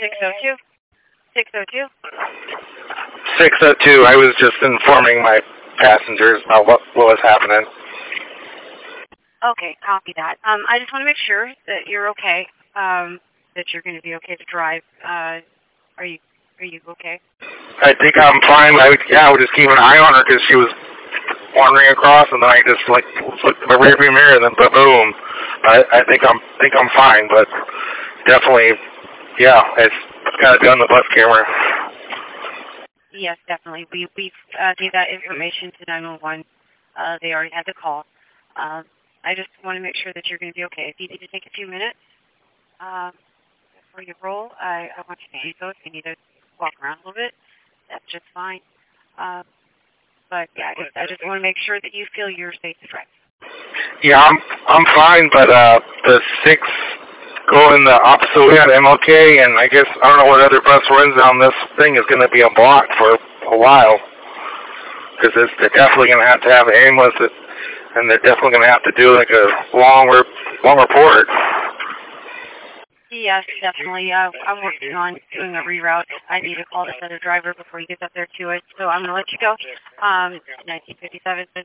602? 602? 602. I was just informing my passengers about what was happening. Okay, copy that. I just want to make sure that you're okay, that you're going to be okay to drive. Are you okay? I think I'm fine. I would just keep an eye on her because she was wandering across, and then I just looked at my rearview mirror, and then boom. I think I'm fine, but definitely, yeah, it's got to be on the bus camera. Yes, definitely. We gave that information to 911. They already had the call. I just want to make sure that you're going to be okay. If you need to take a few minutes before you roll, I want you to do so. If you need to walk around a little bit, that's just fine. But yeah, I just want to make sure that you feel you're safe to drive. Yeah, I'm fine, but the 6 going the opposite way at MLK, and I guess I don't know what other bus runs down this thing is going to be a block for a while, because they're definitely going to have an ambulance, and they're definitely going to have to do like a long report. Yes, definitely. I'm working on doing a reroute. I need to call this other driver before he gets up there to it, so I'm going to let you go. 1957 says